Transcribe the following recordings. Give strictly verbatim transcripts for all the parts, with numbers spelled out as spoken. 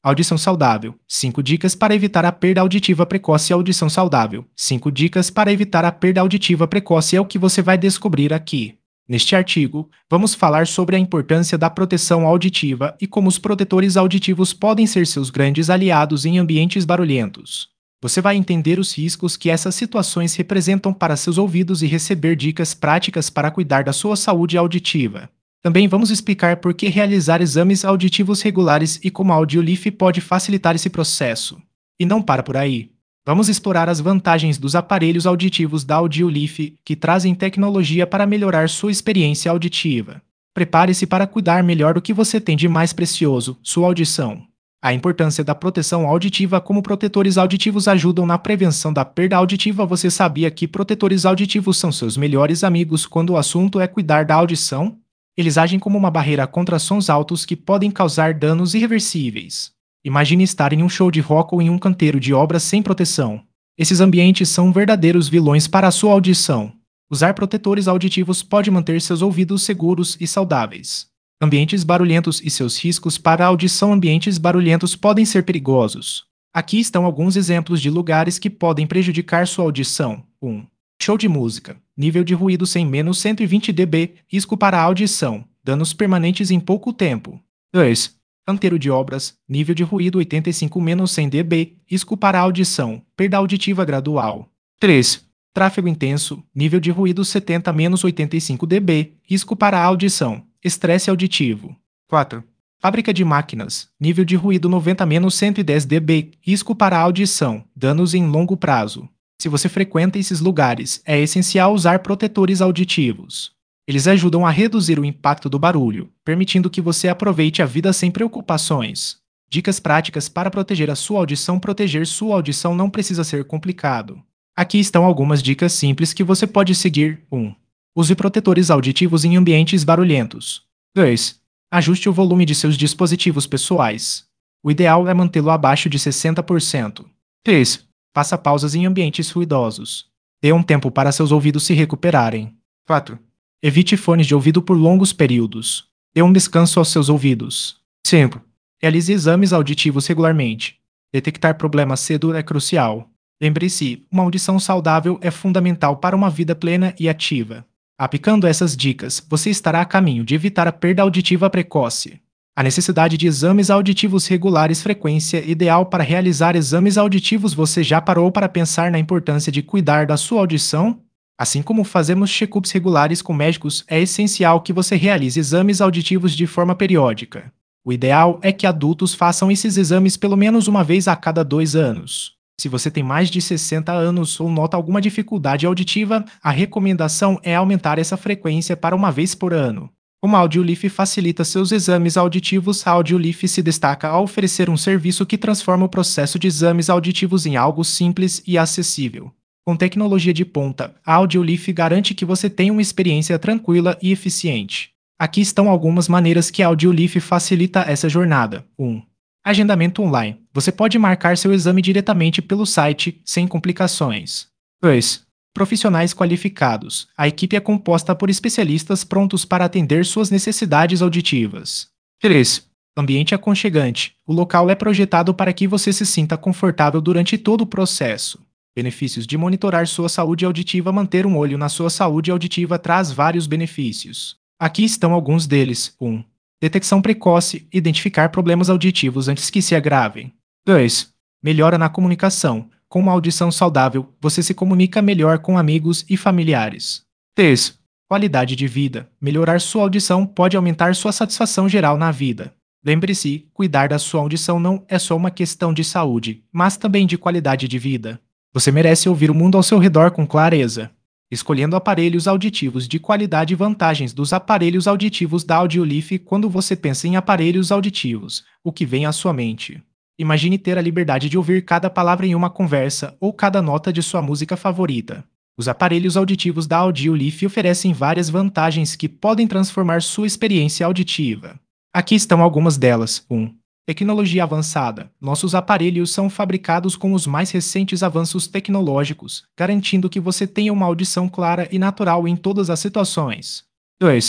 Audição saudável. cinco dicas para evitar a perda auditiva precoce. Audição saudável. cinco dicas para evitar a perda auditiva precoce é o que você vai descobrir aqui. Neste artigo, vamos falar sobre a importância da proteção auditiva e como os protetores auditivos podem ser seus grandes aliados em ambientes barulhentos. Você vai entender os riscos que essas situações representam para seus ouvidos e receber dicas práticas para cuidar da sua saúde auditiva. Também vamos explicar por que realizar exames auditivos regulares e como a Audiolife pode facilitar esse processo. E não para por aí. Vamos explorar as vantagens dos aparelhos auditivos da Audiolife, que trazem tecnologia para melhorar sua experiência auditiva. Prepare-se para cuidar melhor do que você tem de mais precioso, sua audição. A importância da proteção auditiva. Como protetores auditivos ajudam na prevenção da perda auditiva. Você sabia que protetores auditivos são seus melhores amigos quando o assunto é cuidar da audição? Eles agem como uma barreira contra sons altos que podem causar danos irreversíveis. Imagine estar em um show de rock ou em um canteiro de obras sem proteção. Esses ambientes são verdadeiros vilões para a sua audição. Usar protetores auditivos pode manter seus ouvidos seguros e saudáveis. Ambientes barulhentos e seus riscos para a audição. Ambientes barulhentos podem ser perigosos. Aqui estão alguns exemplos de lugares que podem prejudicar sua audição. um. Show de música. Nível de ruído cem menos cento e vinte decibéis. Risco para a audição. Danos permanentes em pouco tempo. dois. Canteiro de obras. Nível de ruído oitenta e cinco menos cem decibéis. Risco para a audição. Perda auditiva gradual. três. Tráfego intenso. Nível de ruído setenta menos oitenta e cinco decibéis. Risco para a audição. Estresse auditivo. quatro. Fábrica de máquinas. Nível de ruído noventa menos cento e dez decibéis. Risco para a audição. Danos em longo prazo. Se você frequenta esses lugares, é essencial usar protetores auditivos. Eles ajudam a reduzir o impacto do barulho, permitindo que você aproveite a vida sem preocupações. Dicas práticas para proteger a sua audição. Proteger sua audição não precisa ser complicado. Aqui estão algumas dicas simples que você pode seguir. um. Use protetores auditivos em ambientes barulhentos. dois. Ajuste o volume de seus dispositivos pessoais. O ideal é mantê-lo abaixo de sessenta por cento. três. Faça pausas em ambientes ruidosos. Dê um tempo para seus ouvidos se recuperarem. quatro. Evite fones de ouvido por longos períodos. Dê um descanso aos seus ouvidos. cinco. Realize exames auditivos regularmente. Detectar problemas cedo é crucial. Lembre-se, uma audição saudável é fundamental para uma vida plena e ativa. Aplicando essas dicas, você estará a caminho de evitar a perda auditiva precoce. A necessidade de exames auditivos regulares. Frequência ideal para realizar exames auditivos. Você já parou para pensar na importância de cuidar da sua audição? Assim como fazemos check-ups regulares com médicos, é essencial que você realize exames auditivos de forma periódica. O ideal é que adultos façam esses exames pelo menos uma vez a cada dois anos. Se você tem mais de sessenta anos ou nota alguma dificuldade auditiva, a recomendação é aumentar essa frequência para uma vez por ano. Como a Audiolife facilita seus exames auditivos. A Audiolife se destaca ao oferecer um serviço que transforma o processo de exames auditivos em algo simples e acessível. Com tecnologia de ponta, a Audiolife garante que você tenha uma experiência tranquila e eficiente. Aqui estão algumas maneiras que a Audiolife facilita essa jornada. um. Agendamento online. Você pode marcar seu exame diretamente pelo site, sem complicações. dois. Profissionais qualificados. A equipe é composta por especialistas prontos para atender suas necessidades auditivas. três. Ambiente aconchegante. O local é projetado para que você se sinta confortável durante todo o processo. Benefícios de monitorar sua saúde auditiva. Manter um olho na sua saúde auditiva traz vários benefícios. Aqui estão alguns deles. um. Detecção precoce. Identificar problemas auditivos antes que se agravem. dois. Melhora na comunicação. Com uma audição saudável, você se comunica melhor com amigos e familiares. três. Qualidade de vida. Melhorar sua audição pode aumentar sua satisfação geral na vida. Lembre-se, cuidar da sua audição não é só uma questão de saúde, mas também de qualidade de vida. Você merece ouvir o mundo ao seu redor com clareza. Escolhendo aparelhos auditivos de qualidade. Vantagens dos aparelhos auditivos da Audiolife. Quando você pensa em aparelhos auditivos, o que vem à sua mente? Imagine ter a liberdade de ouvir cada palavra em uma conversa ou cada nota de sua música favorita. Os aparelhos auditivos da Audiolife oferecem várias vantagens que podem transformar sua experiência auditiva. Aqui estão algumas delas. um. Tecnologia avançada. Nossos aparelhos são fabricados com os mais recentes avanços tecnológicos, garantindo que você tenha uma audição clara e natural em todas as situações. dois.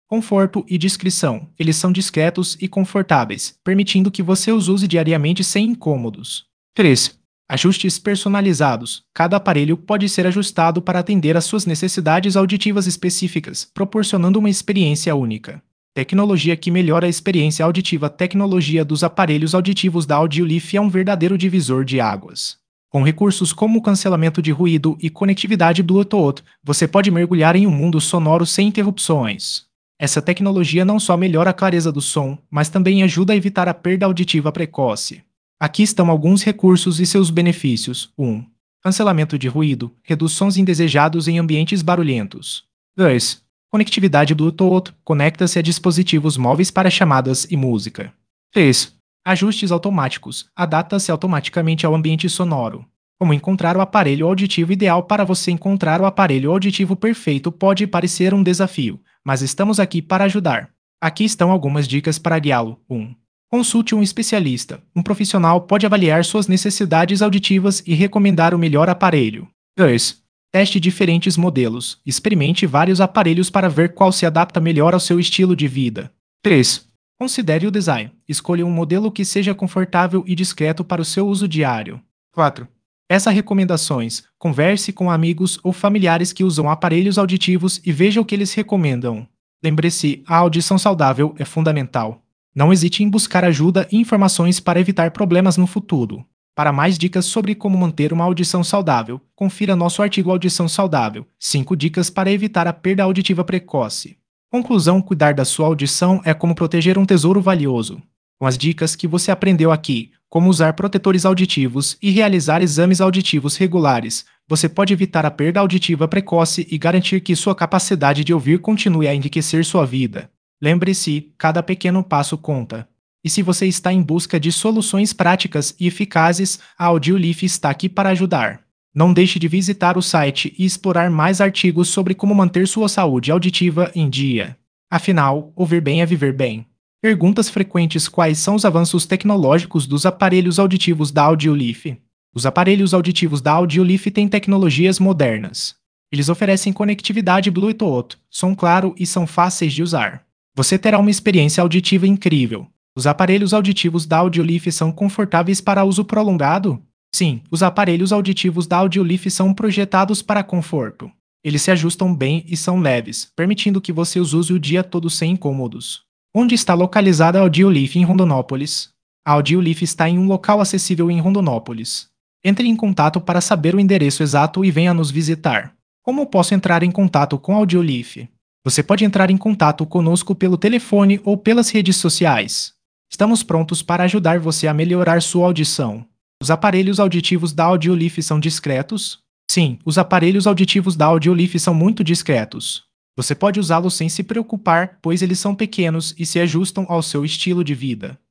Conforto e discrição. Eles são discretos e confortáveis, permitindo que você os use diariamente sem incômodos. três. Ajustes personalizados. Cada aparelho pode ser ajustado para atender às suas necessidades auditivas específicas, proporcionando uma experiência única. Tecnologia que melhora a experiência auditiva. A tecnologia dos aparelhos auditivos da Audiolife é um verdadeiro divisor de águas. Com recursos como cancelamento de ruído e conectividade Bluetooth, você pode mergulhar em um mundo sonoro sem interrupções. Essa tecnologia não só melhora a clareza do som, mas também ajuda a evitar a perda auditiva precoce. Aqui estão alguns recursos e seus benefícios. um. Cancelamento de ruído, reduz sons indesejados em ambientes barulhentos. dois. Conectividade Bluetooth, conecta-se a dispositivos móveis para chamadas e música. três. Ajustes automáticos, adapta-se automaticamente ao ambiente sonoro. Como encontrar o aparelho auditivo ideal. Para você encontrar o aparelho auditivo perfeito pode parecer um desafio, mas estamos aqui para ajudar. Aqui estão algumas dicas para guiá-lo. um. Consulte um especialista. Um profissional pode avaliar suas necessidades auditivas e recomendar o melhor aparelho. dois. Teste diferentes modelos. Experimente vários aparelhos para ver qual se adapta melhor ao seu estilo de vida. três. Considere o design. Escolha um modelo que seja confortável e discreto para o seu uso diário. quatro. Peça recomendações. Converse com amigos ou familiares que usam aparelhos auditivos e veja o que eles recomendam. Lembre-se, a audição saudável é fundamental. Não hesite em buscar ajuda e informações para evitar problemas no futuro. Para mais dicas sobre como manter uma audição saudável, confira nosso artigo Audição Saudável, cinco dicas para evitar a perda auditiva precoce. Conclusão: cuidar da sua audição é como proteger um tesouro valioso. Com as dicas que você aprendeu aqui, como usar protetores auditivos e realizar exames auditivos regulares, você pode evitar a perda auditiva precoce e garantir que sua capacidade de ouvir continue a enriquecer sua vida. Lembre-se, cada pequeno passo conta. E se você está em busca de soluções práticas e eficazes, a Audiolife está aqui para ajudar. Não deixe de visitar o site e explorar mais artigos sobre como manter sua saúde auditiva em dia. Afinal, ouvir bem é viver bem. Perguntas frequentes: quais são os avanços tecnológicos dos aparelhos auditivos da Audiolife? Os aparelhos auditivos da Audiolife têm tecnologias modernas. Eles oferecem conectividade Bluetooth, som claro e são fáceis de usar. Você terá uma experiência auditiva incrível. Os aparelhos auditivos da Audiolife são confortáveis para uso prolongado? Sim, os aparelhos auditivos da Audiolife são projetados para conforto. Eles se ajustam bem e são leves, permitindo que você os use o dia todo sem incômodos. Onde está localizada a Audiolife? Em Rondonópolis. A Audiolife está em um local acessível em Rondonópolis. Entre em contato para saber o endereço exato e venha nos visitar. Como posso entrar em contato com a Audiolife? Você pode entrar em contato conosco pelo telefone ou pelas redes sociais. Estamos prontos para ajudar você a melhorar sua audição. Os aparelhos auditivos da Audiolife são discretos? Sim, os aparelhos auditivos da Audiolife são muito discretos. Você pode usá-los sem se preocupar, pois eles são pequenos e se ajustam ao seu estilo de vida.